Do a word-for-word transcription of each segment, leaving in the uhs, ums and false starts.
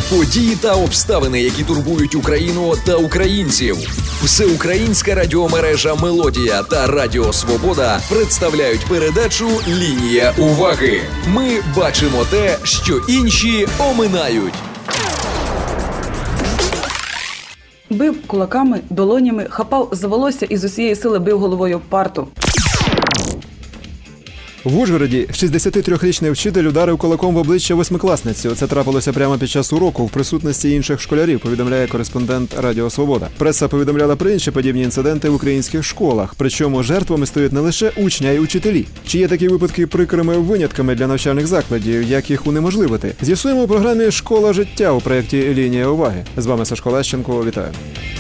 Події та обставини, які турбують Україну та українців. Всеукраїнська радіомережа «Мелодія» та Радіо Свобода представляють передачу «Лінія уваги». Ми бачимо те, що інші оминають. Бив кулаками, долонями, хапав за волосся і з усієї сили бив головою об парту. В Ужгороді шістдесятитрирічний вчитель ударив кулаком в обличчя восьмикласницю. Це трапилося прямо під час уроку в присутності інших школярів, повідомляє кореспондент Радіо Свобода. Преса повідомляла про інші подібні інциденти в українських школах. Причому жертвами стають не лише учні, а й учителі. Чи є такі випадки прикрими винятками для навчальних закладів? Як їх унеможливити? З'ясуємо у програмі «Школа життя» у проєкті «Лінія уваги». З вами Сашко Лещенко. Вітаю.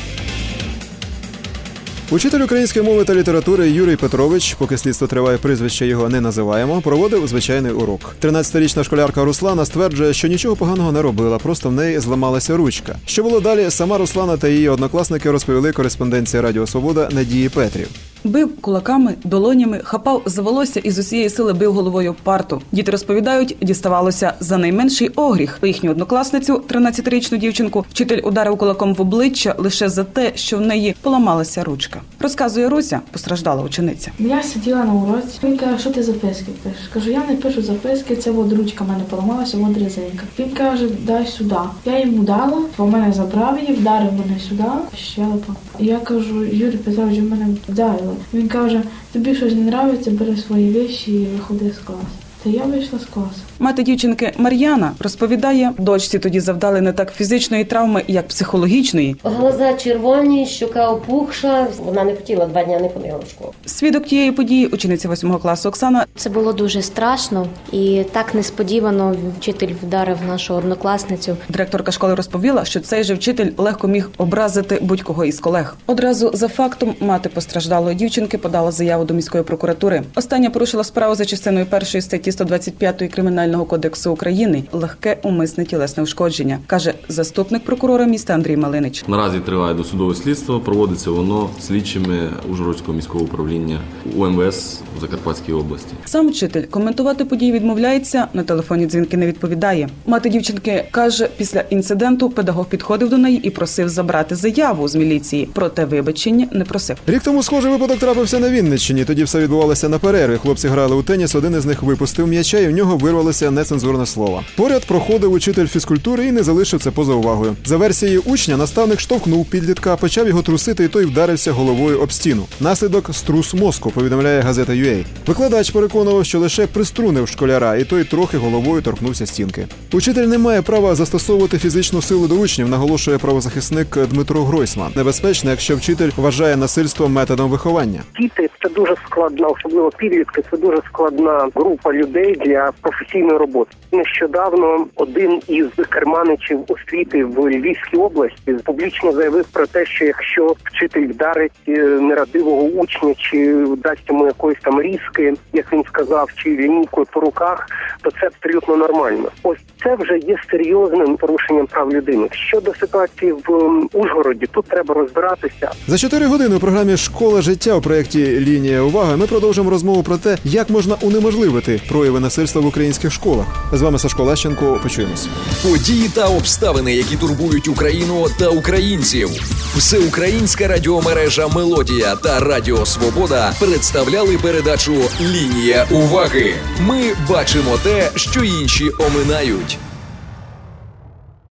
Учитель української мови та літератури Юрій Петрович, поки слідство триває, прізвище його не називаємо, проводив звичайний урок. тринадцятирічна школярка Руслана стверджує, що нічого поганого не робила, просто в неї зламалася ручка. Що було далі, сама Руслана та її однокласники розповіли кореспонденції Радіо Свобода Надії Петрів. Бив кулаками, долонями, хапав за волосся і з усієї сили бив головою об парту. Діти розповідають, діставалося за найменший огріх. Їхню однокласницю, тринадцятирічну дівчинку, вчитель ударив кулаком в обличчя лише за те, що в неї поламалася ручка. Розказує Руся, постраждала учениця. Я сиділа на уроці, він каже, що ти записки пишеш? Кажу, я не пишу записки, це от ручка в мене поламалася, от резинка. Він каже, дай сюди. Я йому дала, бо мене забрав її, вдарив мене сюди, щелепа. Я кажу, Юрій Петрович, мене вдарив. Він каже, тобі щось не подобається, бери свої речі і виходи з класу. Та я вийшла з класу. Мати дівчинки Мар'яна розповідає, дочці тоді завдали не так фізичної травми, як психологічної. Глаза червоні, щока опухша. Вона не хотіла, два дні не ходила в школу. Свідок тієї події, учениця восьмого класу Оксана. Це було дуже страшно і так несподівано вчитель вдарив нашу однокласницю. Директорка школи розповіла, що цей же вчитель легко міг образити будь-кого із колег. Одразу за фактом мати постраждалої дівчинки подала заяву до міської прокуратури. Остання порушила справу за частиною першої статті сто двадцять п'ять Кримінального кодексу України легке умисне тілесне ушкодження, каже заступник прокурора міста Андрій Малинич. Наразі триває досудове слідство, проводиться воно слідчими Ужгородського міського управління У Ем Ве Ес в Закарпатській області. Сам вчитель коментувати події відмовляється, на телефонні дзвінки не відповідає. Мати дівчинки каже, після інциденту педагог підходив до неї і просив забрати заяву з міліції, проте вибачення не просив. Рік тому схожий випадок трапився на Вінниччині. Тоді все відбувалося на перерві. Хлопці грали у теніс, один із них випустив м'яча, і в нього вирвалося нецензурне слово. Поряд проходив учитель фізкультури і не залишив це поза увагою. За версією учня, наставник штовхнув підлітка, почав його трусити, і той вдарився головою об стіну. Наслідок – струс мозку, повідомляє газета Ю Ей. Викладач переконував, що лише приструнив школяра, і той трохи головою торкнувся стінки. Учитель не має права застосовувати фізичну силу до учнів, наголошує правозахисник Дмитро Гройсман. Небезпечно, якщо вчитель вважає насильство методом виховання. Діти – це дуже складна, особливо підлітки, це дуже складна група людей для професійної роботи. Нещодавно один із керманичів освіти в Львівській області публічно заявив про те, що якщо вчитель вдарить нерадивого учня чи дасть йому якоїсь там різки, як він сказав, чи лінійкою по руках, то це абсолютно нормально. Ось це вже є серйозним порушенням прав людини. Щодо ситуації в Ужгороді, тут треба розбиратися. За чотири години у програмі «Школа життя» у проєкті «Лінія уваги» ми продовжимо розмову про те, як можна унеможливити прояви насильства в українських школах. З вами Сашко Лещенко. Почуємось. Події та обставини, які турбують Україну та українців. Всеукраїнська радіомережа «Мелодія» та Радіо Свобода представляли передачу «Лінія уваги». Ми бачимо те, що інші оминають.